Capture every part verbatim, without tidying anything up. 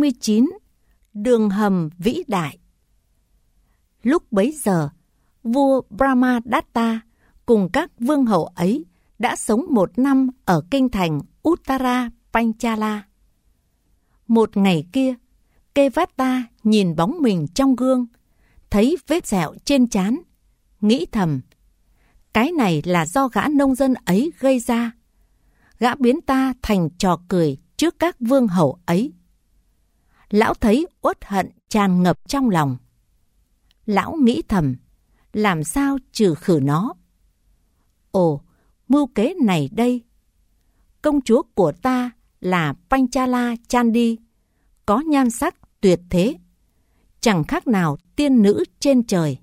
mươi chín. Đường hầm vĩ đại. Lúc bấy giờ, vua Brahmadatta cùng các vương hậu ấy đã sống một năm ở kinh thành Uttara Panchala. Một ngày kia, Kevata nhìn bóng mình trong gương, thấy vết sẹo trên trán, nghĩ thầm, cái này là do gã nông dân ấy gây ra. Gã biến ta thành trò cười trước các vương hậu ấy. Lão thấy uất hận tràn ngập trong lòng. Lão nghĩ thầm, làm sao trừ khử nó? Ồ, mưu kế này đây. Công chúa của ta là Panchala Chandi, có nhan sắc tuyệt thế, chẳng khác nào tiên nữ trên trời.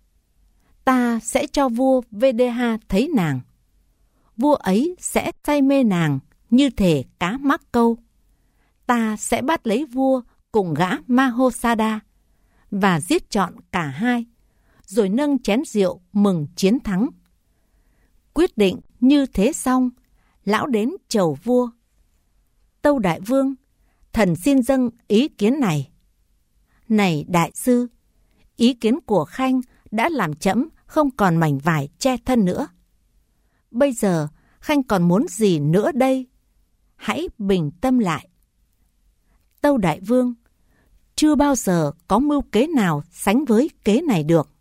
Ta sẽ cho vua Videha thấy nàng. Vua ấy sẽ say mê nàng như thể cá mắc câu. Ta sẽ bắt lấy vua cùng gã Mahosada và giết trọn cả hai, rồi nâng chén rượu mừng chiến thắng. Quyết định như thế xong, lão đến chầu vua. Tâu đại vương, thần xin dâng ý kiến này. Này đại sư, ý kiến của Khanh đã làm trẫm không còn mảnh vải che thân nữa. Bây giờ Khanh còn muốn gì nữa đây? Hãy bình tâm lại. Tâu đại vương, chưa bao giờ có mưu kế nào sánh với kế này được.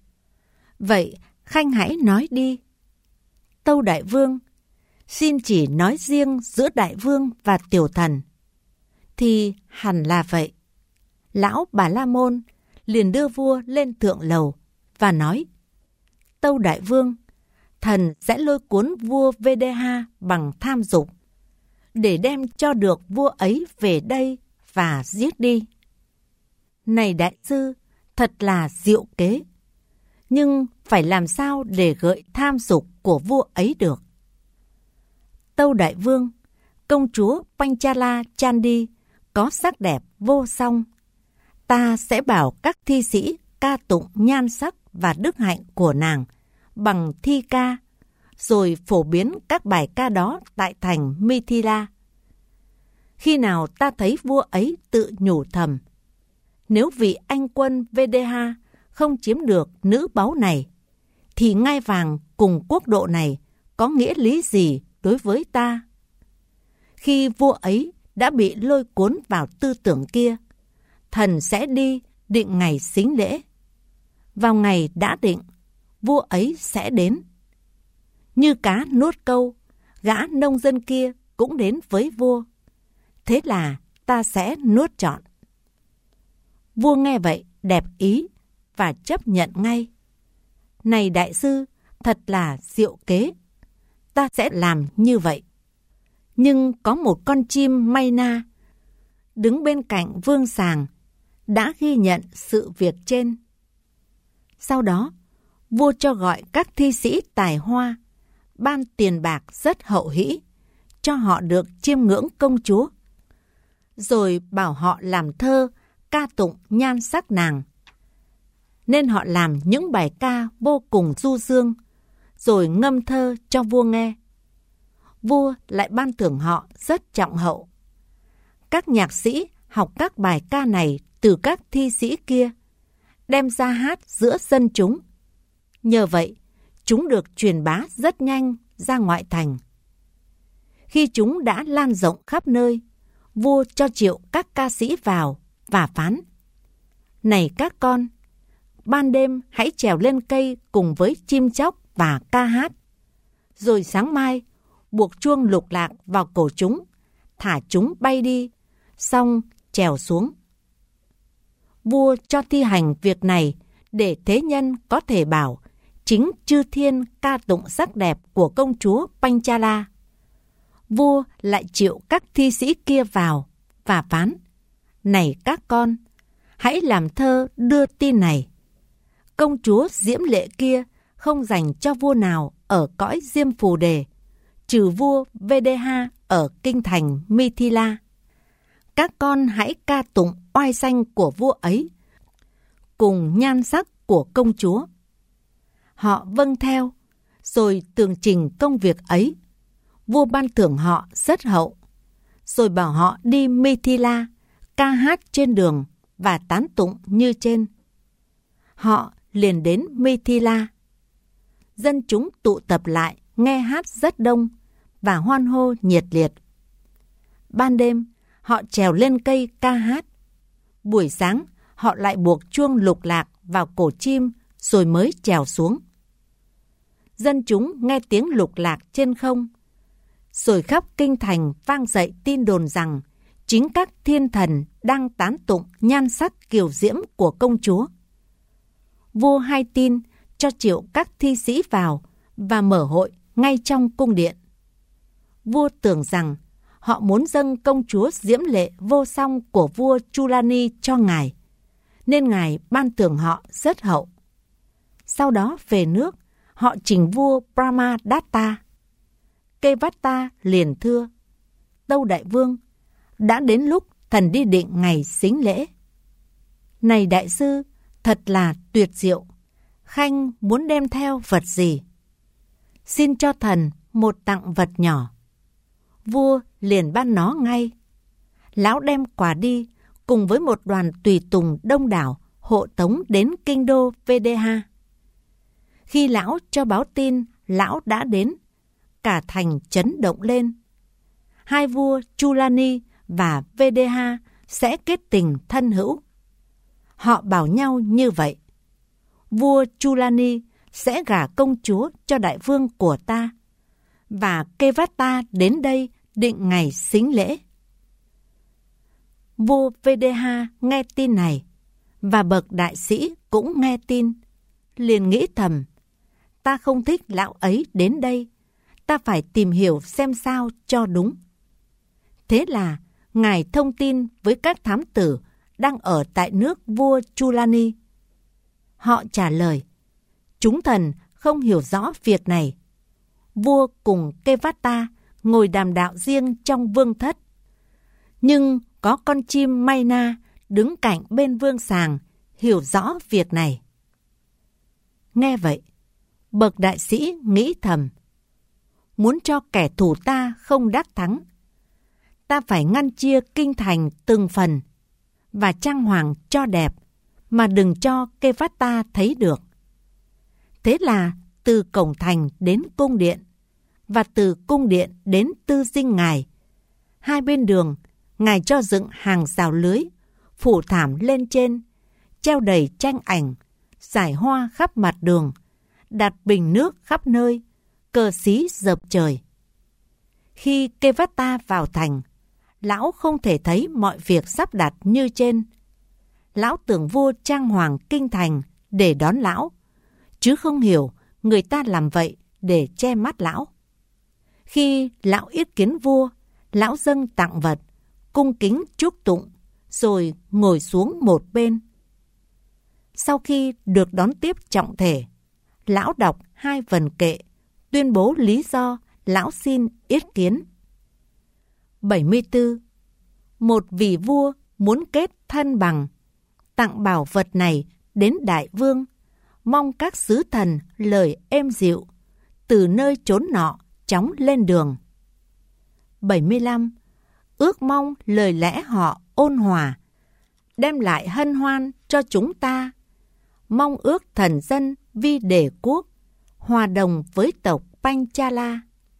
Vậy Khanh hãy nói đi. Tâu đại vương, xin chỉ nói riêng giữa đại vương và tiểu thần. Thì hẳn là vậy. Lão Bà La Môn liền đưa vua lên thượng lầu và nói, Tâu đại vương, thần sẽ lôi cuốn vua Videha bằng tham dục, để đem cho được vua ấy về đây và giết đi. Này đại sư, thật là diệu kế. Nhưng phải làm sao để gợi tham dục của vua ấy được? Tâu đại vương, công chúa Panchala Chandi có sắc đẹp vô song. Ta sẽ bảo các thi sĩ ca tụng nhan sắc và đức hạnh của nàng bằng thi ca, rồi phổ biến các bài ca đó tại thành Mithila. Khi nào ta thấy vua ấy tự nhủ thầm, nếu vị anh quân Videha không chiếm được nữ báu này, thì ngai vàng cùng quốc độ này có nghĩa lý gì đối với ta? Khi vua ấy đã bị lôi cuốn vào tư tưởng kia, thần sẽ đi định ngày sính lễ. Vào ngày đã định, vua ấy sẽ đến. Như cá nuốt câu, gã nông dân kia cũng đến với vua. Thế là ta sẽ nuốt trọn. Vua nghe vậy đẹp ý và chấp nhận ngay. Này đại sư, thật là diệu kế. Ta sẽ làm như vậy. Nhưng có một con chim Mayna đứng bên cạnh vương sàng đã ghi nhận sự việc trên. Sau đó, vua cho gọi các thi sĩ tài hoa, ban tiền bạc rất hậu hĩ, cho họ được chiêm ngưỡng công chúa, rồi bảo họ làm thơ ca tụng nhan sắc nàng. Nên họ làm những bài ca vô cùng du dương, rồi ngâm thơ cho vua nghe. Vua lại ban thưởng họ rất trọng hậu. Các nhạc sĩ học các bài ca này từ các thi sĩ kia, đem ra hát giữa dân chúng. Nhờ vậy, chúng được truyền bá rất nhanh ra ngoại thành. Khi chúng đã lan rộng khắp nơi, vua cho triệu các ca sĩ vào và phán, này các con, ban đêm hãy trèo lên cây cùng với chim chóc và ca hát. Rồi sáng mai, buộc chuông lục lạc vào cổ chúng, thả chúng bay đi, xong trèo xuống. Vua cho thi hành việc này để thế nhân có thể bảo chính chư thiên ca tụng sắc đẹp của công chúa Panchala. Vua lại triệu các thi sĩ kia vào và phán, này các con, hãy làm thơ đưa tin này. Công chúa diễm lệ kia không dành cho vua nào ở cõi Diêm Phù Đề, trừ vua Videha ở kinh thành Mithila. Các con hãy ca tụng oai danh của vua ấy, cùng nhan sắc của công chúa. Họ vâng theo, rồi tường trình công việc ấy. Vua ban thưởng họ rất hậu, rồi bảo họ đi Mithila, ca hát trên đường và tán tụng như trên. Họ liền đến Mithila. Dân chúng tụ tập lại nghe hát rất đông và hoan hô nhiệt liệt. Ban đêm, họ trèo lên cây ca hát. Buổi sáng, họ lại buộc chuông lục lạc vào cổ chim rồi mới trèo xuống. Dân chúng nghe tiếng lục lạc trên không, rồi khắp kinh thành vang dậy tin đồn rằng chính các thiên thần đang tán tụng nhan sắc kiều diễm của công chúa. Vua hay tin cho triệu các thi sĩ vào và mở hội ngay trong cung điện. Vua tưởng rằng họ muốn dâng công chúa diễm lệ vô song của vua Chulani cho ngài, nên ngài ban thưởng họ rất hậu. Sau đó về nước, họ trình vua Brahmadatta. Kevata liền thưa: Tâu đại vương, đã đến lúc thần đi định ngày sính lễ. Này đại sư, thật là tuyệt diệu. Khanh muốn đem theo vật gì? Xin cho thần một tặng vật nhỏ. Vua liền ban nó ngay. Lão đem quà đi cùng với một đoàn tùy tùng đông đảo hộ tống đến kinh đô Videha. Khi lão cho báo tin lão đã đến, cả thành chấn động lên. Hai vua Chulani và Videha sẽ kết tình thân hữu. Họ bảo nhau như vậy: vua Chulani sẽ gả công chúa cho đại vương của ta, và Kevata đến đây định ngày sính lễ. Vua Videha nghe tin này, và bậc đại sĩ cũng nghe tin, liền nghĩ thầm: ta không thích lão ấy đến đây, ta phải tìm hiểu xem sao cho đúng. Thế là ngài thông tin với các thám tử đang ở tại nước vua Chulani. Họ trả lời: chúng thần không hiểu rõ việc này. Vua cùng Kevata ngồi đàm đạo riêng trong vương thất, nhưng có con chim Mayna đứng cạnh bên vương sàng hiểu rõ việc này. Nghe vậy, bậc đại sĩ nghĩ thầm: muốn cho kẻ thù ta không đắc thắng, ta phải ngăn chia kinh thành từng phần và trang hoàng cho đẹp, mà đừng cho Kevata thấy được. Thế là từ cổng thành đến cung điện, và từ cung điện đến tư dinh ngài, hai bên đường ngài cho dựng hàng rào lưới, phủ thảm lên trên, treo đầy tranh ảnh, rải hoa khắp mặt đường, đặt bình nước khắp nơi, cờ xí dợp trời. Khi Kevata vào thành, lão không thể thấy mọi việc sắp đặt như trên. Lão tưởng vua trang hoàng kinh thành để đón lão, chứ không hiểu người ta làm vậy để che mắt lão. Khi lão yết kiến vua, lão dâng tặng vật, cung kính chúc tụng, rồi ngồi xuống một bên. Sau khi được đón tiếp trọng thể, lão đọc hai vần kệ, tuyên bố lý do lão xin yết kiến. bảy mươi tư. Một vị vua muốn kết thân bằng, tặng bảo vật này đến đại vương, mong các sứ thần lời êm dịu, từ nơi chốn nọ chóng lên đường. bảy mươi lăm. Ước mong lời lẽ họ ôn hòa, đem lại hân hoan cho chúng ta, mong ước thần dân vi đề quốc, hòa đồng với tộc Panchala.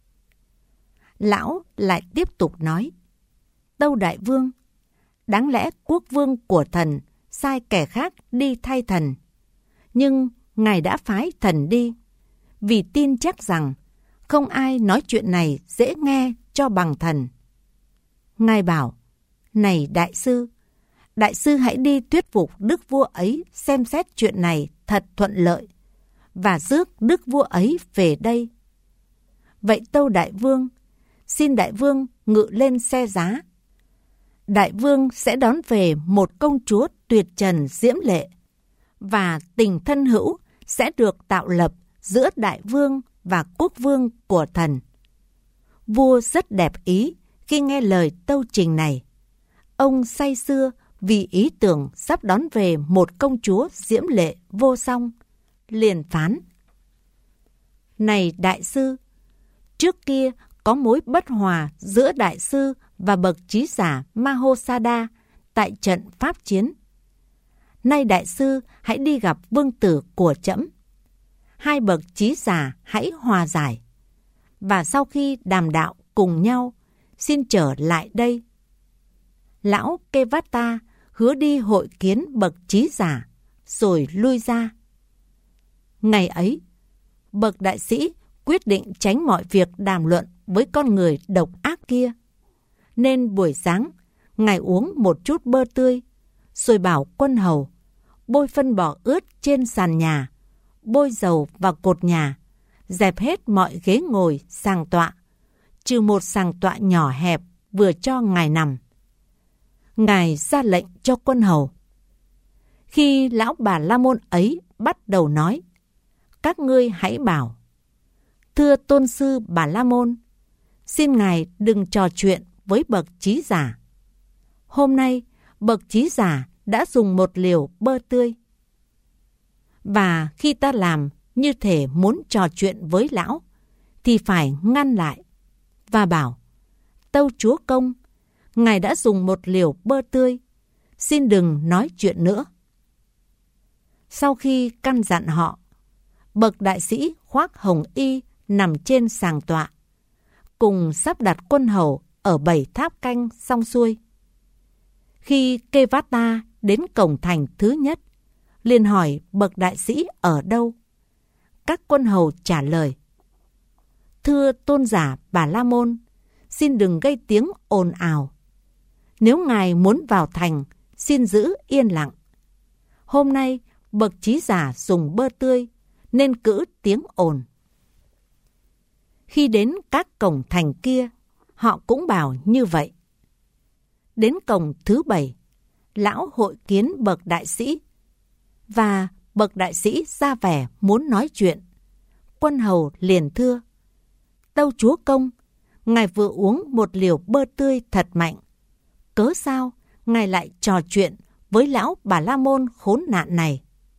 Lão lại tiếp tục nói: Tâu đại vương, đáng lẽ quốc vương của thần sai kẻ khác đi thay thần, nhưng ngài đã phái thần đi, vì tin chắc rằng không ai nói chuyện này dễ nghe cho bằng thần. Ngài bảo: này đại sư, đại sư hãy đi thuyết phục đức vua ấy xem xét chuyện này thật thuận lợi, và rước đức vua ấy về đây. Vậy tâu đại vương, xin đại vương ngự lên xe giá. Đại vương sẽ đón về một công chúa tuyệt trần diễm lệ, và tình thân hữu sẽ được tạo lập giữa đại vương và quốc vương của thần. Vua rất đẹp ý khi nghe lời tâu trình này. Ông say sưa vì ý tưởng sắp đón về một công chúa diễm lệ vô song, liền phán: Này đại sư, trước kia có mối bất hòa giữa đại sư và bậc trí giả Mahosada tại trận pháp chiến. Nay đại sư hãy đi gặp vương tử của trẫm. Hai bậc trí giả hãy hòa giải. Và sau khi đàm đạo cùng nhau, xin trở lại đây. Lão Kevata hứa đi hội kiến bậc trí giả, rồi lui ra. Ngày ấy, bậc đại sĩ quyết định tránh mọi việc đàm luận với con người độc ác kia. Nên buổi sáng, ngài uống một chút bơ tươi, rồi bảo quân hầu bôi phân bò ướt trên sàn nhà, bôi dầu vào cột nhà, dẹp hết mọi ghế ngồi, sàng tọa, trừ một sàng tọa nhỏ hẹp vừa cho ngài nằm. Ngài ra lệnh cho quân hầu. Khi lão Bà La Môn ấy bắt đầu nói, các ngươi hãy bảo: thưa tôn sư Bà La Môn, xin ngài đừng trò chuyện với bậc trí giả. Hôm nay, bậc trí giả đã dùng một liều bơ tươi. Và khi ta làm như thể muốn trò chuyện với lão, thì phải ngăn lại và bảo: tâu chúa công, ngài đã dùng một liều bơ tươi, xin đừng nói chuyện nữa. Sau khi căn dặn họ, bậc đại sĩ khoác hồng y nằm trên sàng tọa, cùng sắp đặt quân hầu ở bảy tháp canh xong xuôi. Khi Kevata đến cổng thành thứ nhất, liền hỏi bậc đại sĩ ở đâu. Các quân hầu trả lời: thưa tôn giả Bà La Môn, xin đừng gây tiếng ồn ào. Nếu ngài muốn vào thành, xin giữ yên lặng. Hôm nay, bậc trí giả dùng bơ tươi, nên cữ tiếng ồn. Khi đến các cổng thành kia, họ cũng bảo như vậy. Đến cổng thứ bảy, lão hội kiến bậc đại sĩ, và bậc đại sĩ ra vẻ muốn nói chuyện. Quân hầu liền thưa: tâu chúa công, ngài vừa uống một liều bơ tươi thật mạnh, cớ sao ngài lại trò chuyện với lão Bà La Môn khốn nạn này?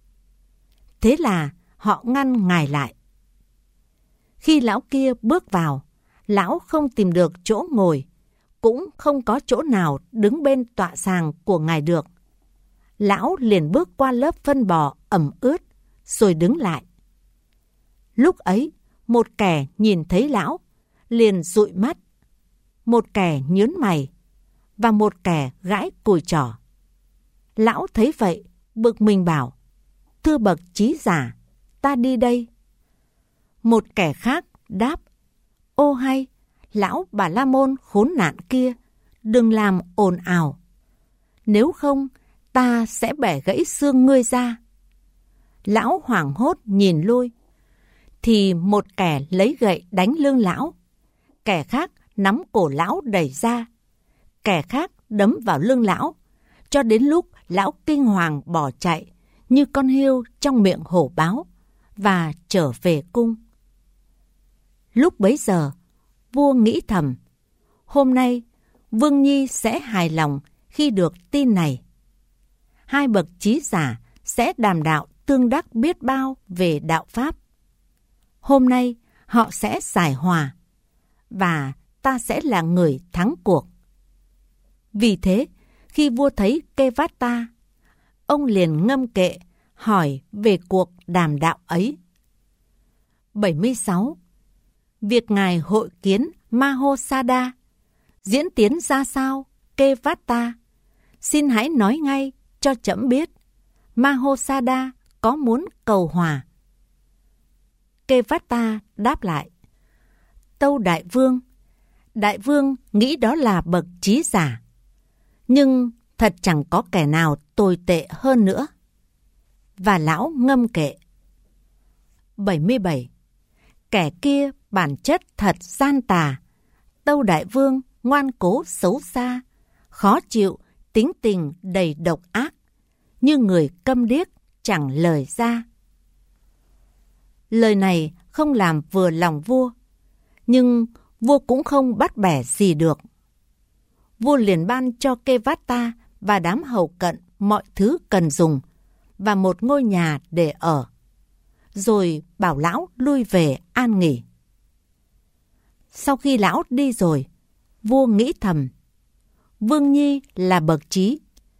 Thế là họ ngăn ngài lại. Khi lão kia bước vào, lão không tìm được chỗ ngồi, cũng không có chỗ nào đứng bên tọa sàng của ngài được. Lão liền bước qua lớp phân bò ẩm ướt, rồi đứng lại. Lúc ấy, một kẻ nhìn thấy lão, liền dụi mắt, một kẻ nhớn mày, và một kẻ gãi cùi trỏ. Lão thấy vậy, bực mình bảo: thưa bậc trí giả, ta đi đây. Một kẻ khác đáp: ô hay, lão Bà La Môn khốn nạn kia, đừng làm ồn ào. Nếu không, ta sẽ bẻ gãy xương ngươi ra. Lão hoảng hốt nhìn lui, thì một kẻ lấy gậy đánh lưng lão, kẻ khác nắm cổ lão đẩy ra, kẻ khác đấm vào lưng lão, cho đến lúc lão kinh hoàng bỏ chạy như con hươu trong miệng hổ báo, và trở về cung. Lúc bấy giờ, vua nghĩ thầm: hôm nay Vương Nhi sẽ hài lòng khi được tin này. Hai bậc trí giả sẽ đàm đạo tương đắc biết bao về đạo pháp. Hôm nay họ sẽ giải hòa, và ta sẽ là người thắng cuộc. Vì thế, khi vua thấy Kevata, ông liền ngâm kệ hỏi về cuộc đàm đạo ấy. bảy mươi sáu. Việc ngài hội kiến Mahosada diễn tiến ra sao, Kevata? Xin hãy nói ngay cho trẫm biết, Mahosada có muốn cầu hòa? Kevata đáp lại: tâu đại vương, đại vương nghĩ đó là bậc trí giả, nhưng thật chẳng có kẻ nào tồi tệ hơn nữa. Và lão ngâm kệ. bảy mươi bảy. Kẻ kia bản chất thật gian tà, tâu đại vương ngoan cố xấu xa, khó chịu, tính tình đầy độc ác, như người câm điếc chẳng lời ra. Lời này không làm vừa lòng vua, nhưng vua cũng không bắt bẻ gì được. Vua liền ban cho Kevata và đám hầu cận mọi thứ cần dùng và một ngôi nhà để ở, rồi bảo lão lui về an nghỉ. Sau khi lão đi rồi, vua nghĩ thầm: Vương Nhi là bậc trí,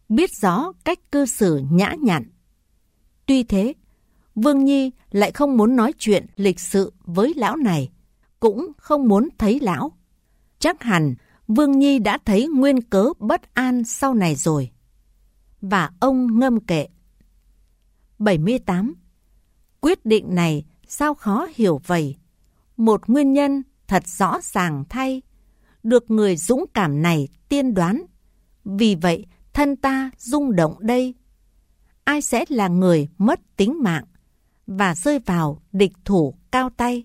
biết rõ cách cư xử nhã nhặn. Tuy thế, Vương Nhi lại không muốn nói chuyện lịch sự với lão này, cũng không muốn thấy lão. Chắc hẳn Vương Nhi đã thấy nguyên cớ bất an sau này rồi. Và ông ngâm kệ. bảy mươi tám. Quyết định này sao khó hiểu vậy? Một nguyên nhân thật rõ ràng thay, được người dũng cảm này tiên đoán. Vì vậy thân ta rung động đây. Ai sẽ là người mất tính mạng và rơi vào địch thủ cao tay?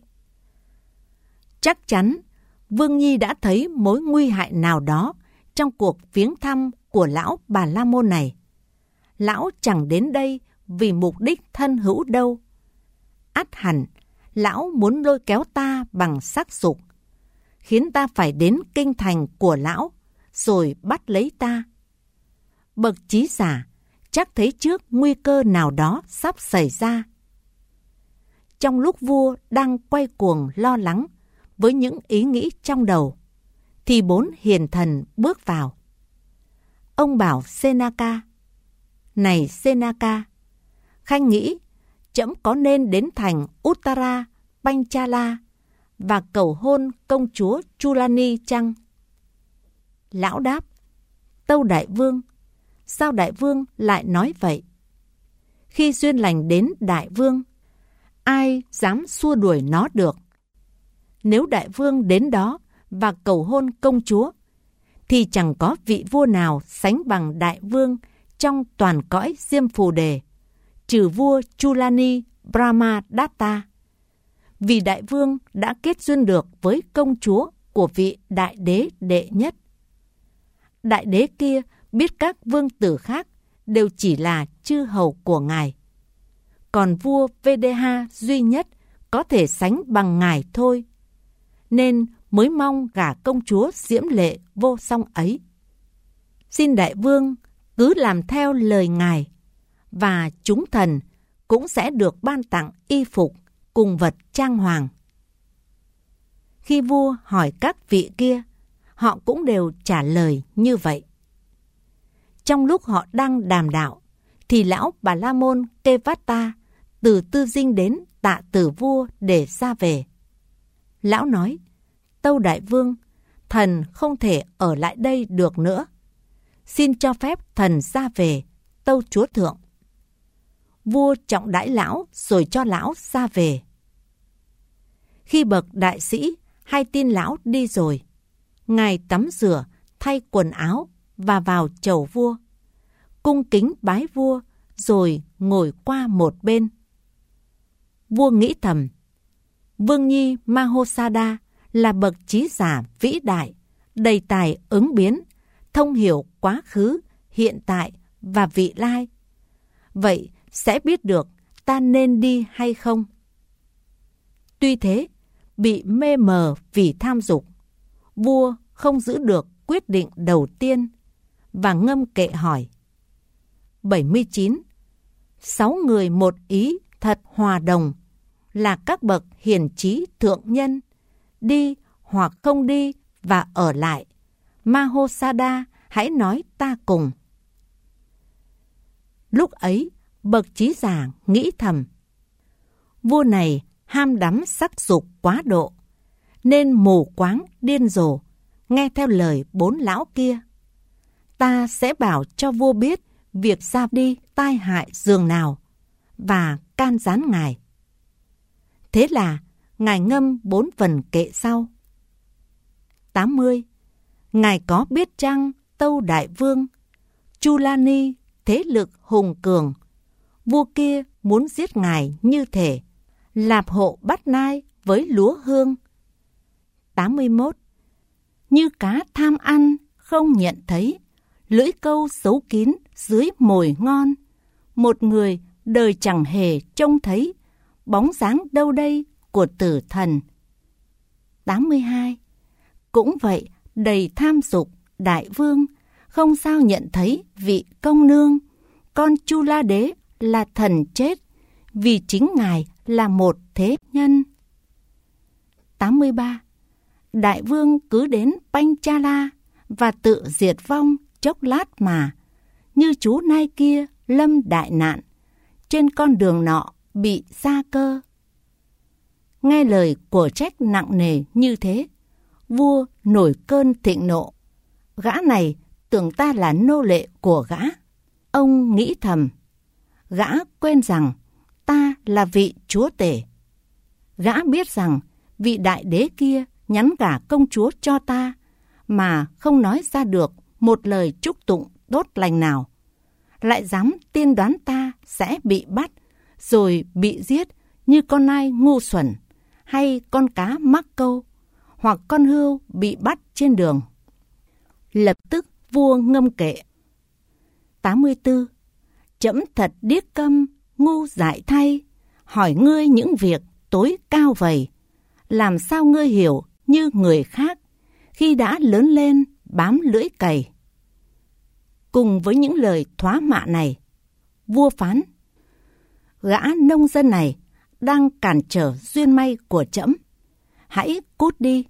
Chắc chắn Vương Nhi đã thấy mối nguy hại nào đó trong cuộc viếng thăm của lão Bà La Môn này. Lão chẳng đến đây vì mục đích thân hữu đâu. Ắt hẳn, lão muốn lôi kéo ta bằng sắc dục, khiến ta phải đến kinh thành của lão, rồi bắt lấy ta. Bậc trí giả chắc thấy trước nguy cơ nào đó sắp xảy ra. Trong lúc vua đang quay cuồng lo lắng với những ý nghĩ trong đầu, thì bốn hiền thần bước vào. Ông bảo Senaka: Này Senaka, khanh nghĩ trẫm có nên đến thành Uttara Panchala và cầu hôn công chúa Chulani chăng? Lão đáp: Tâu đại vương, sao đại vương lại nói vậy? Khi duyên lành đến đại vương, ai dám xua đuổi nó được? Nếu đại vương đến đó và cầu hôn công chúa, thì chẳng có vị vua nào sánh bằng đại vương trong toàn cõi Diêm Phù Đề, trừ vua Chulani Brahmadatta. Vì đại vương đã kết duyên được với công chúa của vị đại đế đệ nhất. Đại đế kia biết các vương tử khác đều chỉ là chư hầu của ngài. Còn vua Vedeha duy nhất có thể sánh bằng ngài thôi, nên mới mong gả công chúa diễm lệ vô song ấy. Xin đại vương cứ làm theo lời ngài, và chúng thần cũng sẽ được ban tặng y phục cùng vật trang hoàng. Khi vua hỏi các vị kia, họ cũng đều trả lời như vậy. Trong lúc họ đang đàm đạo, thì lão Bà La Môn Kevata từ Tư Dinh đến tạ tử vua để ra về. Lão nói: Tâu đại vương, thần không thể ở lại đây được nữa. Xin cho phép thần ra về, tâu chúa thượng. Vua trọng đãi lão rồi cho lão ra về. Khi bậc đại sĩ hay tin lão đi rồi, ngài tắm rửa, thay quần áo và vào chầu vua, cung kính bái vua rồi ngồi qua một bên. Vua nghĩ thầm: Vương Nhi Mahosada là bậc trí giả vĩ đại, đầy tài ứng biến, thông hiểu quá khứ, hiện tại và vị lai. Vậy sẽ biết được ta nên đi hay không. Tuy thế, bị mê mờ vì tham dục, vua không giữ được quyết định đầu tiên và ngâm kệ hỏi. bảy mươi chín. Sáu người một ý thật hòa đồng, là các bậc hiền trí thượng nhân, đi hoặc không đi và ở lại. Mahosada hãy nói ta cùng. Lúc ấy, bậc trí giả nghĩ thầm: vua này ham đắm sắc dục quá độ, nên mù quáng điên rồ, nghe theo lời bốn lão kia. Ta sẽ bảo cho vua biết việc ra đi tai hại dường nào, và can gián ngài. Thế là ngài ngâm bốn vần kệ sau. tám mươi. Ngài có biết chăng, tâu đại vương, Chulani thế lực hùng cường, vua kia muốn giết ngài như thể lạp hộ bắt nai với lúa hương. tám mươi mốt. Như cá tham ăn không nhận thấy, lưỡi câu giấu kín dưới mồi ngon, một người đời chẳng hề trông thấy, bóng dáng đâu đây của tử thần. tám mươi hai. Cũng vậy, đầy tham dục, đại vương không sao nhận thấy vị công nương, con Chula đế là thần chết, vì chính ngài là một thế nhân. tám mươi ba. Đại vương cứ đến Panchala và tự diệt vong chốc lát mà, như chú nai kia lâm đại nạn, trên con đường nọ bị sa cơ. Nghe lời của trách nặng nề như thế, vua nổi cơn thịnh nộ. Gã này tưởng ta là nô lệ của gã. Ông nghĩ thầm, gã quên rằng ta là vị chúa tể. Gã biết rằng vị đại đế kia nhắn cả công chúa cho ta, mà không nói ra được một lời chúc tụng tốt lành nào. Lại dám tiên đoán ta sẽ bị bắt, rồi bị giết như con nai ngu xuẩn, hay con cá mắc câu, hoặc con hươu bị bắt trên đường. Lập tức vua ngâm kệ. tám mươi tư. Trẫm thật điếc câm, ngu dại thay, hỏi ngươi những việc tối cao vầy, làm sao ngươi hiểu như người khác, khi đã lớn lên bám lưỡi cày. Cùng với những lời thoá mạ này, vua phán, gã nông dân này đang cản trở duyên may của trẫm, hãy cút đi.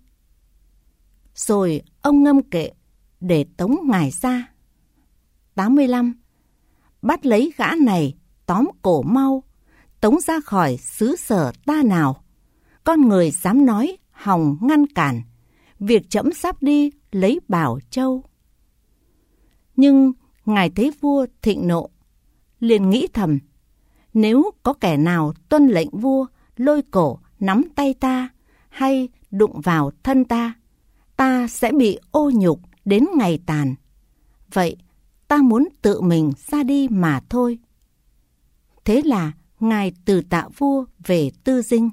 Rồi ông ngâm kệ để tống ngài ra. tám mươi lăm. Bắt lấy gã này, tóm cổ mau, tống ra khỏi xứ sở ta nào. Con người dám nói hòng ngăn cản việc trẫm sắp đi lấy Bảo Châu. Nhưng ngài thấy vua thịnh nộ, liền nghĩ thầm, nếu có kẻ nào tuân lệnh vua lôi cổ nắm tay ta hay đụng vào thân ta, ta sẽ bị ô nhục đến ngày tàn. Vậy ta muốn tự mình ra đi mà thôi. Thế là ngài từ tạ vua về Tư Dinh.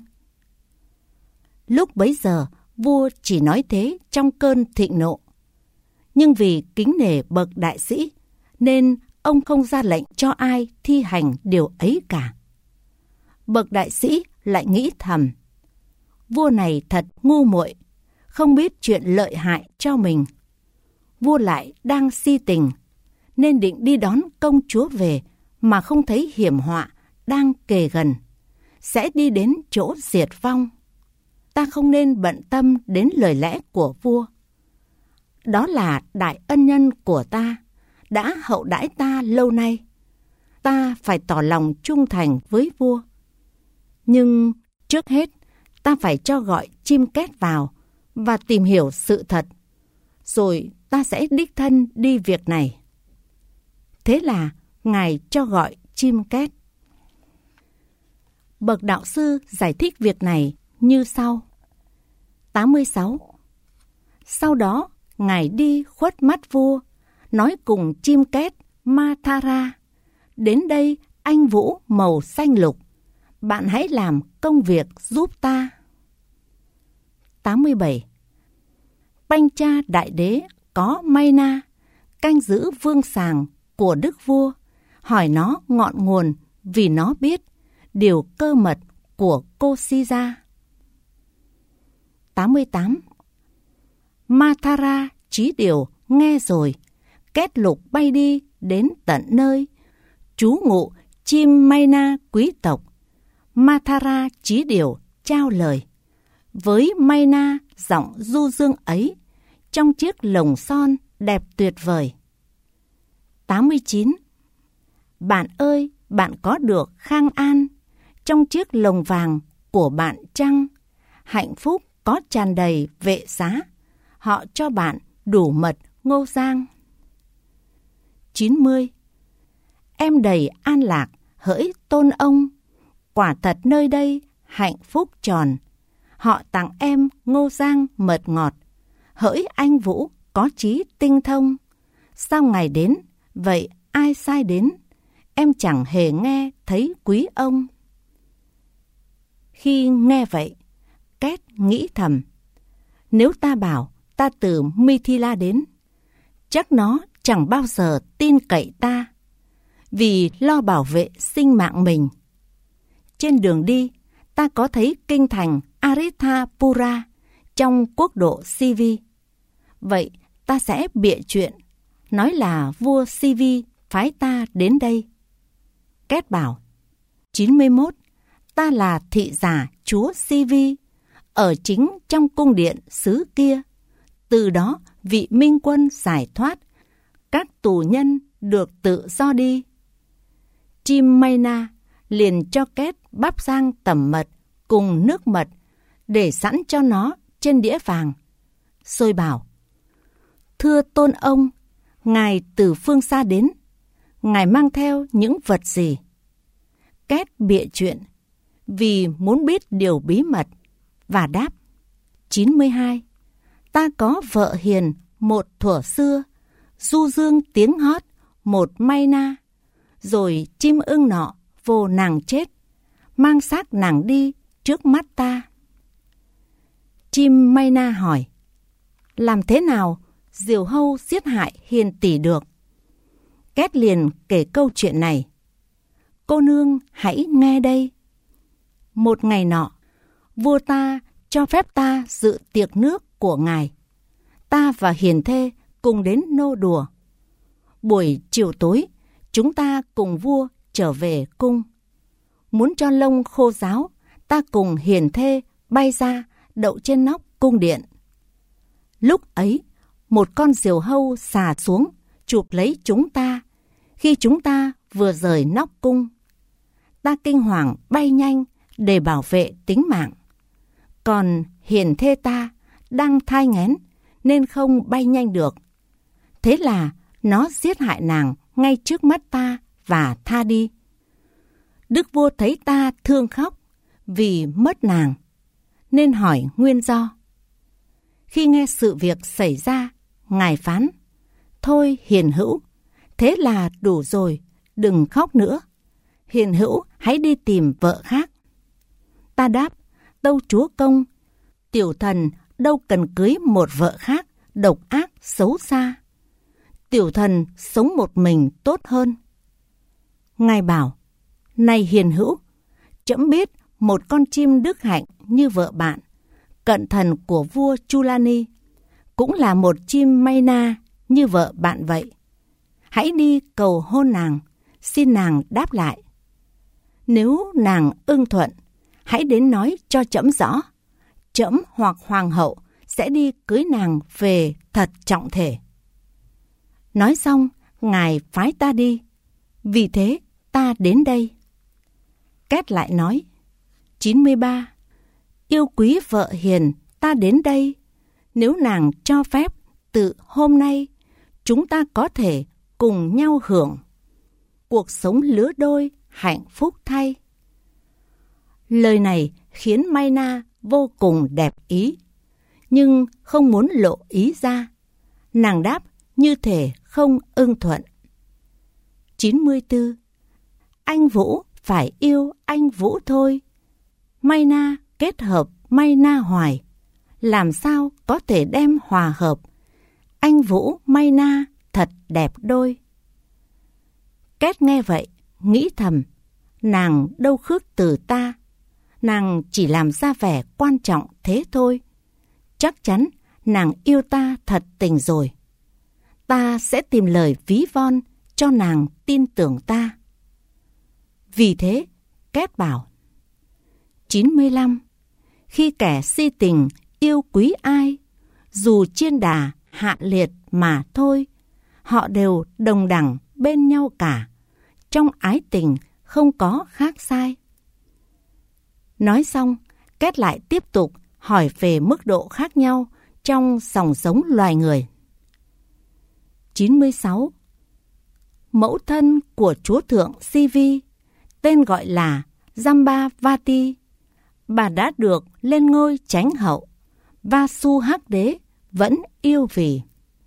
Lúc bấy giờ vua chỉ nói thế trong cơn thịnh nộ, nhưng vì kính nể bậc đại sĩ nên ông không ra lệnh cho ai thi hành điều ấy cả. Bậc đại sĩ lại nghĩ thầm, vua này thật ngu muội, không biết chuyện lợi hại cho mình. Vua lại đang si tình, nên định đi đón công chúa về mà không thấy hiểm họa đang kề gần, sẽ đi đến chỗ diệt vong. Ta không nên bận tâm đến lời lẽ của vua. Đó là đại ân nhân của ta, đã hậu đãi ta lâu nay. Ta phải tỏ lòng trung thành với vua. Nhưng trước hết, ta phải cho gọi chim két vào và tìm hiểu sự thật. Rồi ta sẽ đích thân đi việc này. Thế là ngài cho gọi chim két. Bậc đạo sư giải thích việc này như sau. tám mươi sáu. Sau đó, ngài đi khuất mắt vua, nói cùng chim két Mathara, đến đây anh vũ màu xanh lục, bạn hãy làm công việc giúp ta. tám mươi bảy. Pancha đại đế có Mayna, canh giữ vương sàng của đức vua, hỏi nó ngọn nguồn vì nó biết điều cơ mật của cô Sija. tám mươi tám. Mathara trí điều nghe rồi, két lục bay đi đến tận nơi trú ngụ chim Mayna quý tộc. Mathara trí điều trao lời với Mayna giọng du dương ấy trong chiếc lồng son đẹp tuyệt vời. tám mươi chín. Bạn ơi, bạn có được khang an trong chiếc lồng vàng của bạn chăng? Hạnh phúc có tràn đầy vệ xá, họ cho bạn đủ mật ngô giang. chín mươi. Em đầy an lạc hỡi tôn ông, quả thật nơi đây hạnh phúc tròn, họ tặng em ngô giang mật ngọt, hỡi anh vũ có trí tinh thông. Sao ngày đến, vậy ai sai đến, em chẳng hề nghe thấy quý ông. Khi nghe vậy, két nghĩ thầm, nếu ta bảo ta từ Mithila đến, chắc nó chẳng bao giờ tin cậy ta, vì lo bảo vệ sinh mạng mình. Trên đường đi, ta có thấy kinh thành Arithapura trong quốc độ Sivi. Vậy ta sẽ bịa chuyện, nói là vua Sivi phái ta đến đây. Két bảo, chín mươi mốt. Ta là thị giả chúa Sivi, ở chính trong cung điện xứ kia. Từ đó vị minh quân giải thoát, các tù nhân được tự do đi. Chim Mayna liền cho Két bắp rang tẩm mật cùng nước mật để sẵn cho nó trên đĩa vàng. Rồi bảo: Thưa tôn ông, ngài từ phương xa đến, ngài mang theo những vật gì? Két bịa chuyện vì muốn biết điều bí mật và đáp: chín mươi hai. Ta có vợ hiền một thuở xưa, du dương tiếng hót một Mayna, rồi chim ưng nọ vô nàng chết, mang xác nàng đi trước mắt ta. Chim Mayna hỏi: Làm thế nào diều hâu giết hại hiền tỷ được? Két liền kể câu chuyện này. Cô nương hãy nghe đây. Một ngày nọ, vua ta cho phép ta dự tiệc nước của ngài. Ta và hiền thê cùng đến nô đùa. Buổi chiều tối, chúng ta cùng vua trở về cung. Muốn cho lông khô ráo, ta cùng hiền thê bay ra đậu trên nóc cung điện. Lúc ấy, một con diều hâu xà xuống chụp lấy chúng ta khi chúng ta vừa rời nóc cung. Ta kinh hoàng bay nhanh để bảo vệ tính mạng. Còn hiền thê ta đang thai nghén nên không bay nhanh được. Thế là nó giết hại nàng ngay trước mắt ta và tha đi. Đức vua thấy ta thương khóc vì mất nàng, nên hỏi nguyên do. Khi nghe sự việc xảy ra, ngài phán: Thôi hiền hữu, thế là đủ rồi, đừng khóc nữa. Hiền hữu hãy đi tìm vợ khác. Ta đáp: Tâu chúa công, tiểu thần đâu cần cưới một vợ khác độc ác xấu xa. Tiểu thần sống một mình tốt hơn. Ngài bảo: Này hiền hữu, trẫm biết một con chim đức hạnh như vợ bạn, cận thần của vua Chulani, cũng là một chim Mayna như vợ bạn vậy. Hãy đi cầu hôn nàng, xin nàng đáp lại. Nếu nàng ưng thuận, hãy đến nói cho trẫm rõ. Trẫm hoặc hoàng hậu sẽ đi cưới nàng về thật trọng thể. Nói xong, ngài phái ta đi. Vì thế ta đến đây. Két lại nói: chín mươi ba. Yêu quý vợ hiền, ta đến đây. Nếu nàng cho phép, từ hôm nay chúng ta có thể cùng nhau hưởng cuộc sống lứa đôi hạnh phúc thay. Lời này khiến Mayna vô cùng đẹp ý, nhưng không muốn lộ ý ra. Nàng đáp như thể không ưng thuận. chín mươi tư. Anh Vũ phải yêu anh Vũ thôi. Mayna kết hợp Mayna hoài, làm sao có thể đem hòa hợp. Anh Vũ Mayna thật đẹp đôi. Két nghe vậy, nghĩ thầm: Nàng đâu khước từ ta, nàng chỉ làm ra vẻ quan trọng thế thôi. Chắc chắn nàng yêu ta thật tình rồi. Ta sẽ tìm lời ví von cho nàng tin tưởng ta. Vì thế, Két bảo: chín mươi lăm. Khi kẻ si tình yêu quý ai, dù chiên đà hạ liệt mà thôi, họ đều đồng đẳng bên nhau cả, trong ái tình không có khác sai. Nói xong, Két lại tiếp tục hỏi về mức độ khác nhau trong dòng giống loài người. chín mươi sáu. Mẫu thân của chúa thượng Sivi, tên gọi là Jambavati, bà đã được lên ngôi chánh hậu. Vasu Hắc Đế vẫn yêu vì.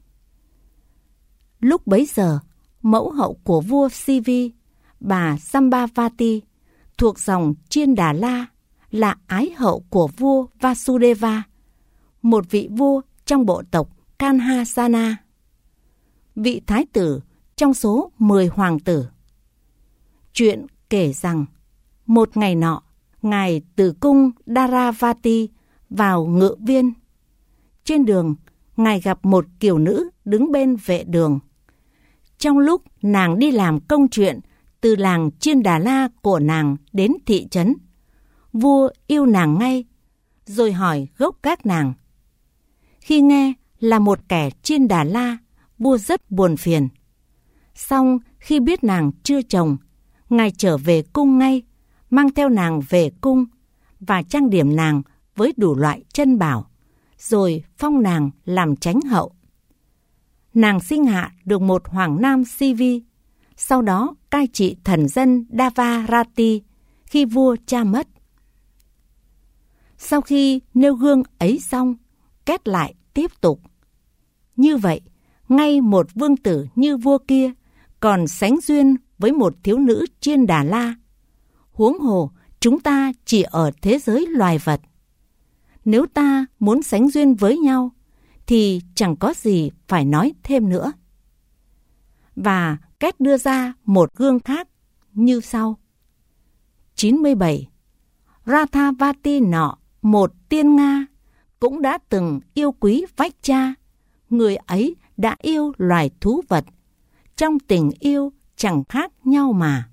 Lúc bấy giờ, mẫu hậu của vua Sivi, bà Jambavati, thuộc dòng Chiên Đà La, là ái hậu của vua Vasudeva, một vị vua trong bộ tộc Kanhasana, vị thái tử trong số mười hoàng tử. Chuyện kể rằng, một ngày nọ, ngài từ cung Dharavati vào ngự viên. Trên đường, ngài gặp một kiều nữ đứng bên vệ đường. Trong lúc nàng đi làm công chuyện từ làng Chiên Đà La của nàng đến thị trấn, vua yêu nàng ngay, rồi hỏi gốc gác nàng. Khi nghe là một kẻ Chiên Đà La, vua rất buồn phiền. Xong khi biết nàng chưa chồng, ngài trở về cung ngay, mang theo nàng về cung và trang điểm nàng với đủ loại chân bảo, rồi phong nàng làm chánh hậu. Nàng sinh hạ được một hoàng nam Si Vi, sau đó cai trị thần dân Davarati khi vua cha mất. Sau khi nêu gương ấy xong, Két lại tiếp tục. Như vậy, ngay một vương tử như vua kia còn sánh duyên với một thiếu nữ Chiên Đà La. Huống hồ, chúng ta chỉ ở thế giới loài vật. Nếu ta muốn sánh duyên với nhau, thì chẳng có gì phải nói thêm nữa. Và Két đưa ra một gương khác như sau. chín mươi bảy. Rathavati nọ, một tiên Nga, cũng đã từng yêu quý vách cha. Người ấy đã yêu loài thú vật. Trong tình yêu chẳng khác nhau mà.